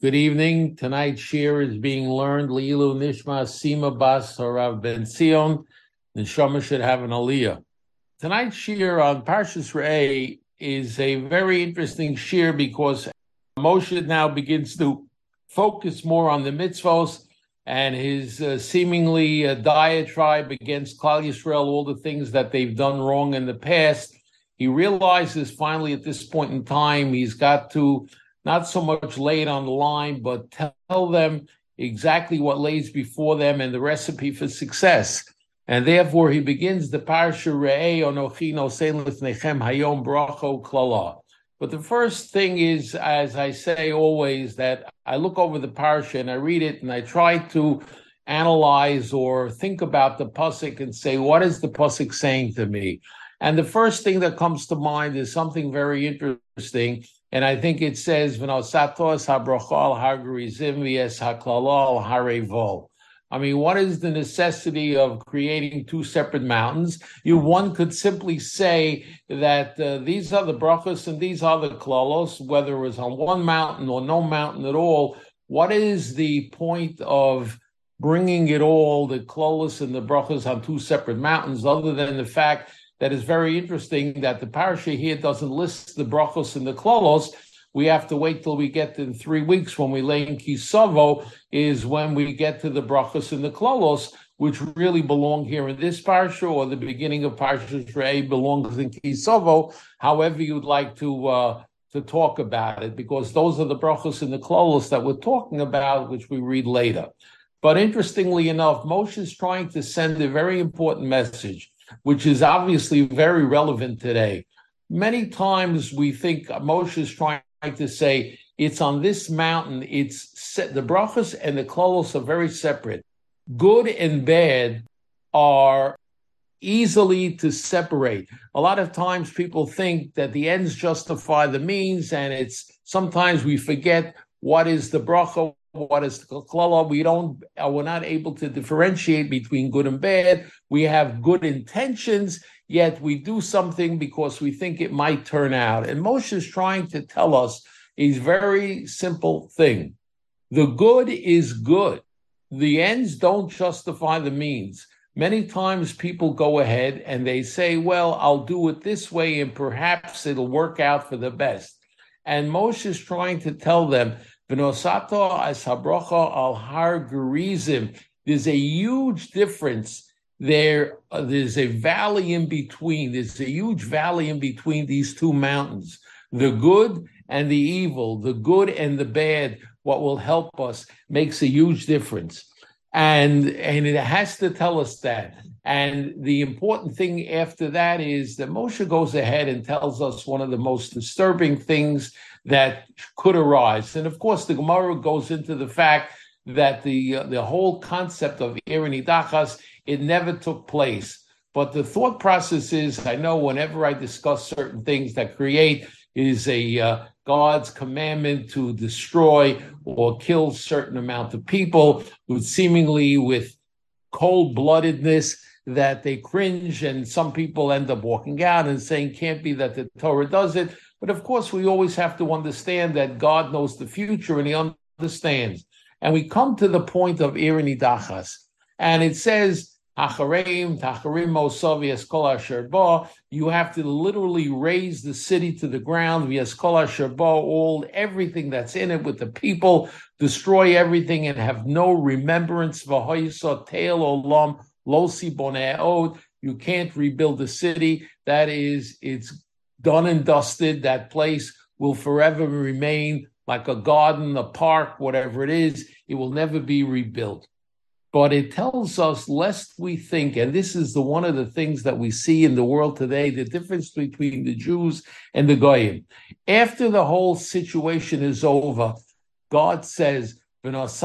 Good evening. Tonight's shir is being learned. Leilu Nishma Sima Bas Harav Ben Zion. Neshama should have an aliyah. Tonight's shir on Parshas Re'eh is a very interesting shir because Moshe now begins to focus more on the mitzvos and his seemingly diatribe against Klal Yisrael, all the things that they've done wrong in the past. He realizes finally at this point in time he's got to not so much lay it on the line, but tell them exactly what lays before them and the recipe for success. And therefore, he begins the Parsha Re'eh Onochi Nosein Lifnechem Hayom Bracho Klala. But the first thing is, as I say always, that I look over the Parsha and I read it and I try to analyze or think about the pasuk and say, what is the pasuk saying to me? And the first thing that comes to mind is something very interesting. And I think it says, "V'nosatos habrachal hargerizim v'es haklalal harevol." I mean, what is the necessity of creating two separate mountains? One could simply say that these are the brachos and these are the klalos, whether it was on one mountain or no mountain at all. What is the point of bringing it all, the klalos and the brachos, on two separate mountains, other than the fact that is very interesting that the parasha here doesn't list the brachos and the klolos? We have to wait till we get to 3 weeks when we lay in Kisavo, is when we get to the brachos and the klolos, which really belong here in this parasha, or the beginning of Parshas Re'eh belongs in Kisavo, however you'd like to talk about it, because those are the brachos and the klolos that we're talking about, which we read later. But interestingly enough, Moshe is trying to send a very important message, which is obviously very relevant today. Many times we think Moshe is trying to say it's on this mountain, it's the brachos and the klolos are very separate. Good and bad are easily to separate. A lot of times people think that the ends justify the means, and it's sometimes we forget what is the bracha, what is the klala. We're not able to differentiate between good and bad. We have good intentions, yet we do something because we think it might turn out. And Moshe is trying to tell us a very simple thing. The good is good. The ends don't justify the means. Many times people go ahead and they say, well, I'll do it this way and perhaps it'll work out for the best. And Moshe is trying to tell them, V'nosato as habrocha al har gerizim. There's a huge difference there. There's a valley in between. There's a huge valley in between these two mountains, the good and the evil, the good and the bad. What will help us makes a huge difference. And it has to tell us that. And the important thing after that is that Moshe goes ahead and tells us one of the most disturbing things that could arise. And of course, the Gemara goes into the fact that the whole concept of Ir Nidachas, it never took place. But the thought process is, I know whenever I discuss certain things that create is a God's commandment to destroy or kill certain amount of people with cold-bloodedness, that they cringe, and some people end up walking out and saying, can't be that the Torah does it. But of course, we always have to understand that God knows the future and he understands. And we come to the point of Ir Nidachas. And it says, you have to literally raise the city to the ground, everything that's in it with the people, destroy everything and have no remembrance. You can't rebuild the city. That is, it's done and dusted. That place will forever remain like a garden, a park, whatever it is. It will never be rebuilt. But it tells us, lest we think, and this is one of the things that we see in the world today, the difference between the Jews and the Goyim. After the whole situation is over, God says, it's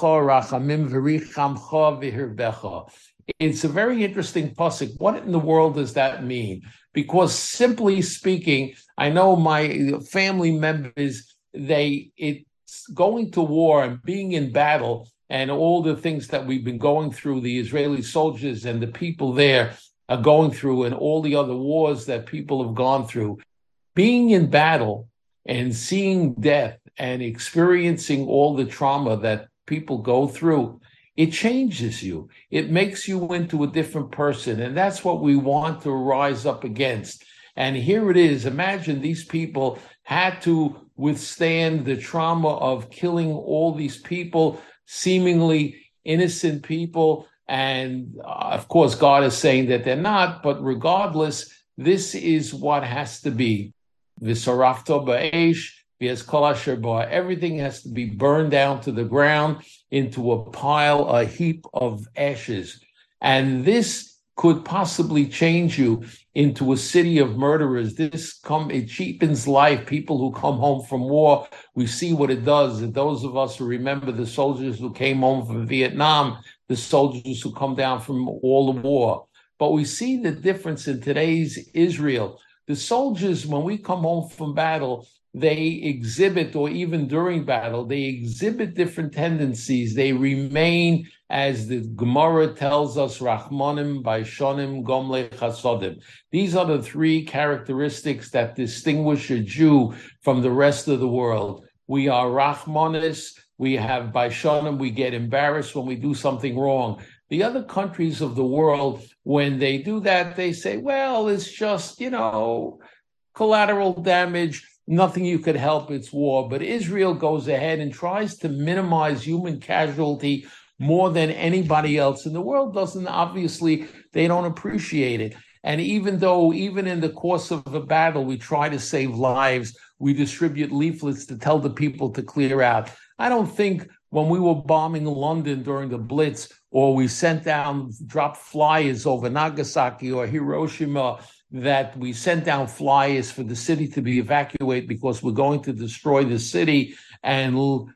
a very interesting pasuk. What in the world does that mean? Because simply speaking, I know my family members, it's going to war and being in battle and all the things that we've been going through, the Israeli soldiers and the people there are going through, and all the other wars that people have gone through. Being in battle and seeing death and experiencing all the trauma that people go through, it changes you. It makes you into a different person. And that's what we want to rise up against. And here it is. Imagine these people had to withstand the trauma of killing all these people, seemingly innocent people. And of course, God is saying that they're not. But regardless, this is what has to be. V'sarafto ba'esh, v'yez kol asher ba. Everything has to be burned down to the ground into a heap of ashes. And this could possibly change you into a city of murderers. It cheapens life. People who come home from war, we see what it does. And those of us who remember the soldiers who came home from Vietnam, the soldiers who come down from all the war. But we see the difference in today's Israel. The soldiers, when we come home from battle, they exhibit, or even during battle, they exhibit different tendencies. They remain, as the Gemara tells us, Rachmanim, Baishonim, Gomle, Chasodim. These are the three characteristics that distinguish a Jew from the rest of the world. We are Rachmanis, we have Baishonim, we get embarrassed when we do something wrong. The other countries of the world, when they do that, they say, well, it's just, collateral damage. Nothing you could help, it's war. But Israel goes ahead and tries to minimize human casualty more than anybody else in the world. They don't appreciate it. And even in the course of a battle, we try to save lives, we distribute leaflets to tell the people to clear out. I don't think when we were bombing London during the Blitz, or we dropped flyers over Nagasaki or Hiroshima, that we sent down flyers for the city to be evacuated because we're going to destroy the city. And,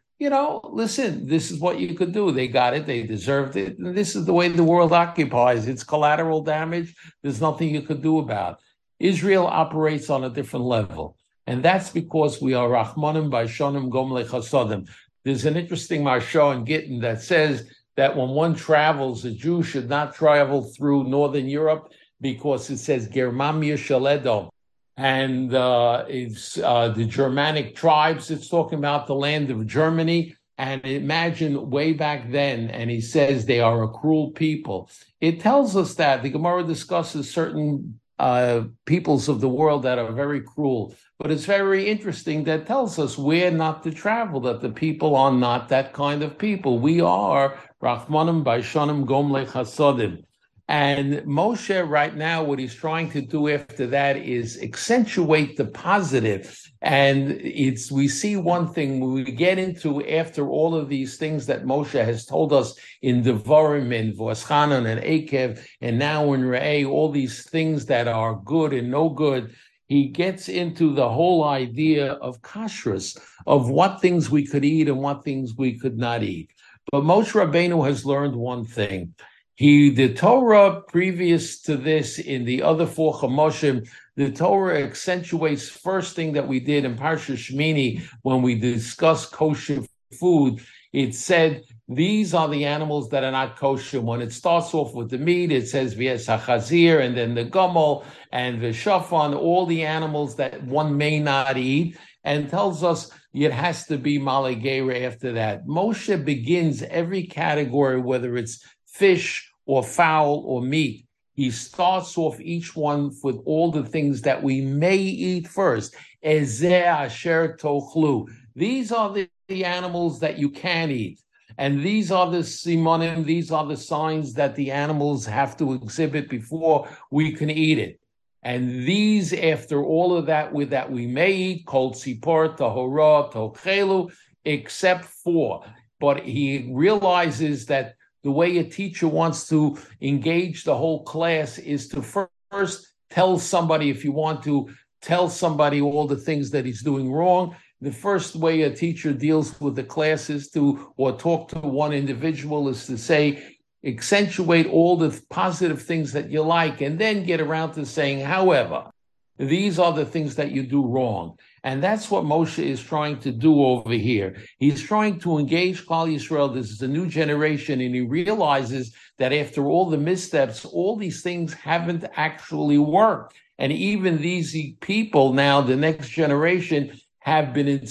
listen, this is what you could do. They got it. They deserved it. And this is the way the world occupies. It's collateral damage. There's nothing you could do about it. Israel operates on a different level. And that's because we are Rachmanim, Baishonim, Gomle, Chasodim. There's an interesting Marsha in Gittin that says that when one travels, a Jew should not travel through Northern Europe, because it says Germania Shaledom, and it's the Germanic tribes. It's talking about the land of Germany. And imagine way back then, and he says they are a cruel people. It tells us that the Gemara discusses certain peoples of the world that are very cruel. But it's very interesting that tells us where not to travel, that the people are not that kind of people. We are Rachmanim, Baishonim, Gomle, Chasodim. And Moshe right now, what he's trying to do after that is accentuate the positive. And we see one thing when we get into, after all of these things that Moshe has told us in Devarim and Voschanan and Akev, and now in Re'eh, all these things that are good and no good, he gets into the whole idea of kashrus, of what things we could eat and what things we could not eat. But Moshe Rabbeinu has learned one thing. The Torah, previous to this, in the other four Chamoshim, the Torah accentuates first thing that we did in Parsha Shmini when we discussed kosher food. It said, these are the animals that are not kosher. When it starts off with the meat, it says v'es hachazir, and then the gomel and the shafan, all the animals that one may not eat, and tells us it has to be malegera after that. Moshe begins every category, whether it's fish or fowl or meat. He starts off each one with all the things that we may eat first. Ezeh asher tochlu. These are the animals that you can eat. And these are the simonim, these are the signs that the animals have to exhibit before we can eat it. And these, after all of that, that we may eat, kol tzipor, tahora, tochelu, except for. But he realizes that the way a teacher wants to engage the whole class is to first tell somebody, if you want to tell somebody all the things that he's doing wrong, the first way a teacher deals with the class is to, or talk to one individual, is to say, accentuate all the positive things that you like, and then get around to saying, however, these are the things that you do wrong. And that's what Moshe is trying to do over here. He's trying to engage Klal Yisrael. This is a new generation, and he realizes that after all the missteps, all these things haven't actually worked. And even these people now, the next generation, have been instilled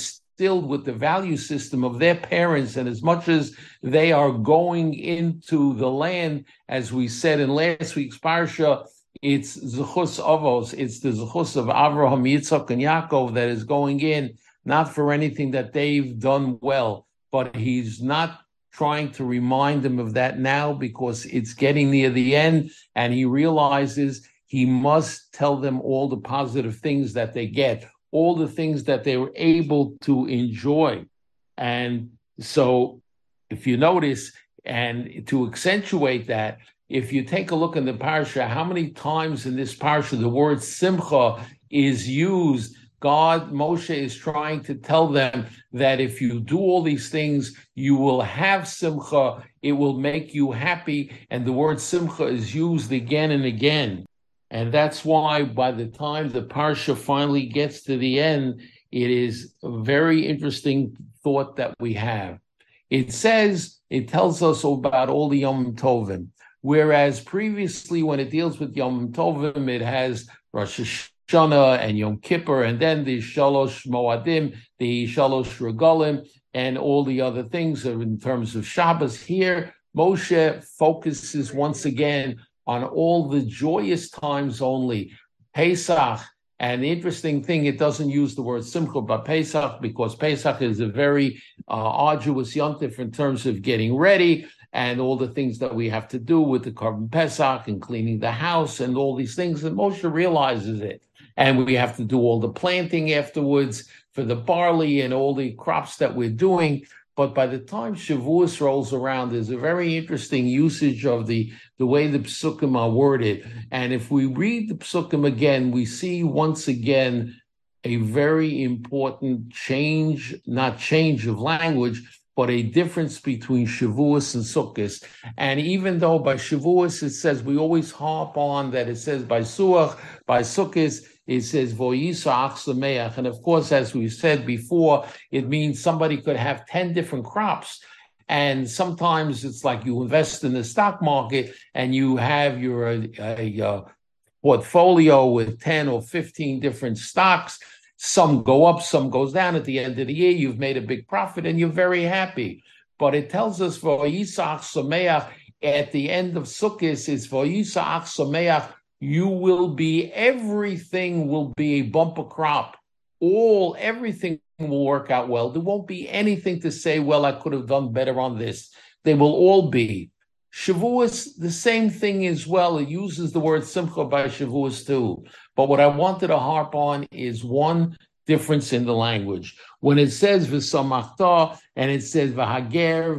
instilled with the value system of their parents, and as much as they are going into the land, as we said in last week's parsha, it's Zechus Avos, it's the Zechus of Avraham, Yitzchak, and Yaakov that is going in, not for anything that they've done well, but he's not trying to remind them of that now because it's getting near the end, and he realizes he must tell them all the positive things that they get, all the things that they were able to enjoy. And so if you notice, and to accentuate that, if you take a look in the parsha, how many times in this parsha the word simcha is used? Moshe is trying to tell them that if you do all these things, you will have simcha, it will make you happy, and the word simcha is used again and again. And that's why by the time the parsha finally gets to the end, it is a very interesting thought that we have. It tells us about all the Yom Tovim, whereas previously when it deals with Yom Tovim, it has Rosh Hashanah and Yom Kippur, and then the Shalosh Moadim, the Shalosh Regalim, and all the other things in terms of Shabbos. Here, Moshe focuses once again on all the joyous times only. Pesach, and the interesting thing, it doesn't use the word Simcha but Pesach, because Pesach is a very arduous yontif in terms of getting ready and all the things that we have to do with the Korban Pesach and cleaning the house and all these things, and Moshe realizes it. And we have to do all the planting afterwards for the barley and all the crops that we're doing. But by the time Shavuos rolls around, there's a very interesting usage of the way the psukim are worded. And if we read the psukim again, we see once again a very important change, not change of language, but a difference between Shavuos and Sukkos. And even though by Shavuos it says, we always harp on that it says by Suach, by Sukkos, it says Voyisach Sameach. And of course, as we said before, it means somebody could have 10 different crops. And sometimes it's like you invest in the stock market and you have your portfolio with 10 or 15 different stocks. Some go up, some goes down. At the end of the year, you've made a big profit and you're very happy. But it tells us Voyisach Sameach at the end of Sukkot, it's Voyisach Sameach. You will be, everything will be a bumper crop. Everything will work out well. There won't be anything to say, well, I could have done better on this. They will all be. Shavuos, the same thing as well. It uses the word simcha by Shavuos too. But what I wanted to harp on is one difference in the language. When it says v'samachta and it says v'hager,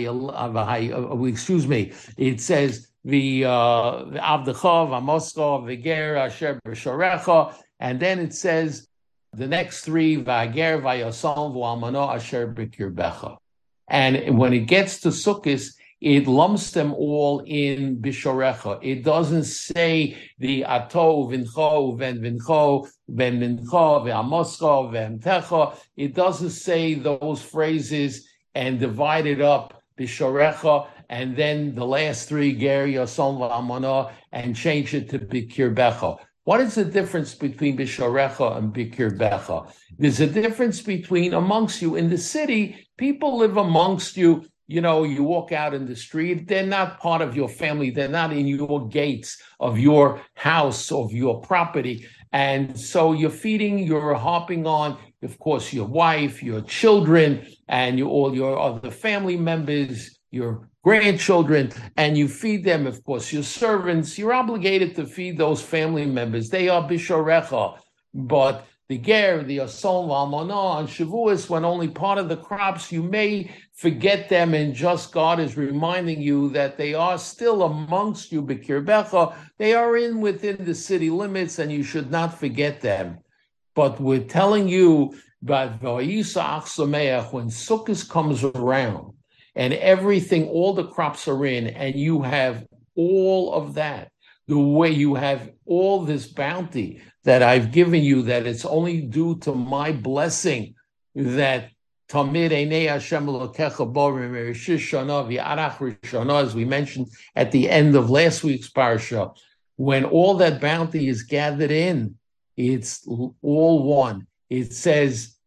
it says v'avdecha, v'amoscha, v'ger, asher b'sharecha, and then it says the next three, v'hager, v'yasam, v'almano, asher b'kirbecha. And when it gets to Sukkos, it lumps them all in Bishorecha. It doesn't say the Ato, Vincho, Ven Vincho, Ven Vincho, Ve'amoscha, Ve'emtecha. It doesn't say those phrases and divide it up, Bishorecha, and then the last three, Ger, Yasam, V'amana, and change it to Bikirbecha. What is the difference between Bishorecha and Bikirbecha? There's a difference between amongst you. In the city, people live amongst you. You know, you walk out in the street, they're not part of your family. They're not in your gates of your house, of your property. And so you're harping on, of course, your wife, your children, and all your other family members, your grandchildren, and you feed them, of course, your servants. You're obligated to feed those family members. They are Bishorecha. But the ger, the asol, v'almana, on Shavuos, when only part of the crops, you may forget them, and just God is reminding you that they are still amongst you, b'kirbecha. They are within the city limits, and you should not forget them. But we're telling you, but v'yisach sameach, when Sukkot comes around, and everything, all the crops are in, and you have all of that, the way you have all this bounty that I've given you, that it's only due to my blessing, that Tamid Einei Hashem Elokecha Bo Rishish Shana V'Arach Rishana, as we mentioned at the end of last week's parsha, when all that bounty is gathered in, it's all one. It says,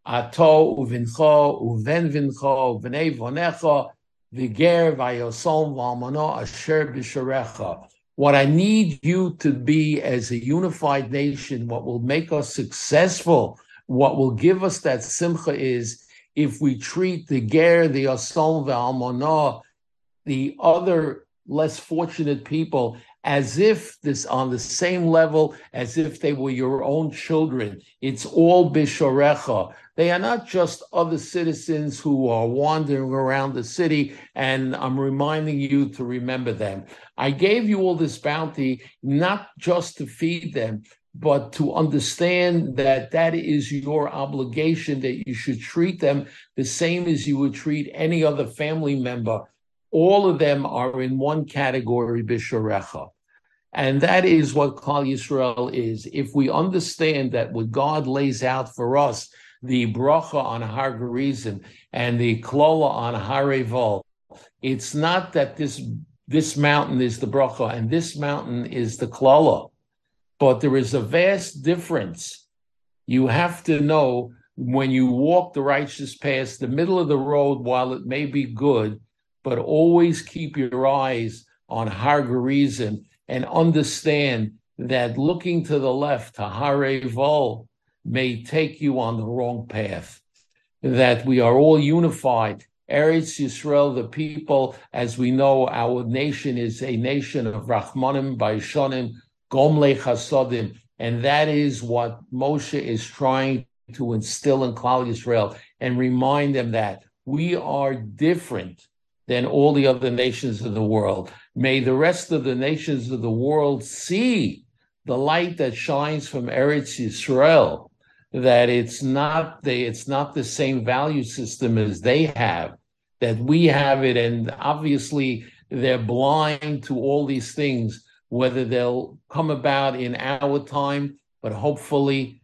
Ato uvincho uven vincho uvnei vonecha v'ger vayosom v'almano asher b'sharecha. What I need you to be as a unified nation, what will make us successful, what will give us that simcha is if we treat the ger, the asom, the almana, the other less fortunate people as if this on the same level as if they were your own children. It's all bishorecha. They are not just other citizens who are wandering around the city, and I'm reminding you to remember them. I gave you all this bounty not just to feed them, but to understand that that is your obligation, that you should treat them the same as you would treat any other family member. All of them are in one category, Bisharecha. And that is what Klal Yisrael is. If we understand that what God lays out for us, the bracha on Har Gerizim and the klola on Har Eval, it's not that this mountain is the bracha and this mountain is the klola, but there is a vast difference. You have to know when you walk the righteous path, the middle of the road, while it may be good, but always keep your eyes on Har Gerizim and understand that looking to the left, Har Eval, may take you on the wrong path. That we are all unified. Eretz Yisrael, the people, as we know, our nation is a nation of Rachmanim, Baishanim, Gomlei Chasodim, and that is what Moshe is trying to instill in Klal Yisrael and remind them that we are different than all the other nations of the world. May the rest of the nations of the world see the light that shines from Eretz Yisrael, that it's not the same value system as they have, that we have it, and obviously they're blind to all these things, whether they'll come about in our time, but hopefully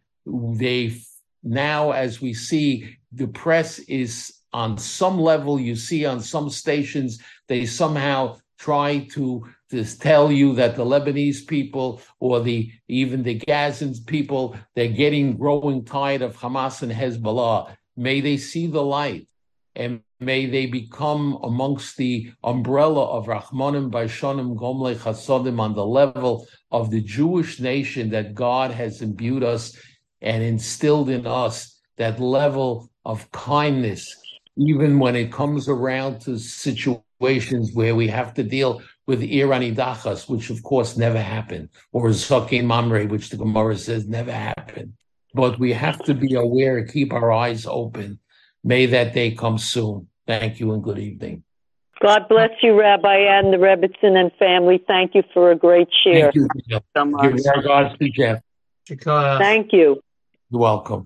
now, as we see, the press is on some level, you see on some stations, they somehow try to tell you that the Lebanese people or even the Gazan people, they're growing tired of Hamas and Hezbollah. May they see the light, and may they become amongst the umbrella of Rachmanim, Baishanim, Gomlei Chasodim on the level of the Jewish nation that God has imbued us and instilled in us, that level of kindness, even when it comes around to situations where we have to deal with Irani Dachas, which of course never happened, or Zakin Mamre, which the Gemara says never happened. But we have to be aware and keep our eyes open. May that day come soon. Thank you and good evening. God bless you, Rabbi, and the Rebbitzin and family. Thank you for a great share. Thank you, Jeff. Give our regards to Jeff. Thank you. You're welcome.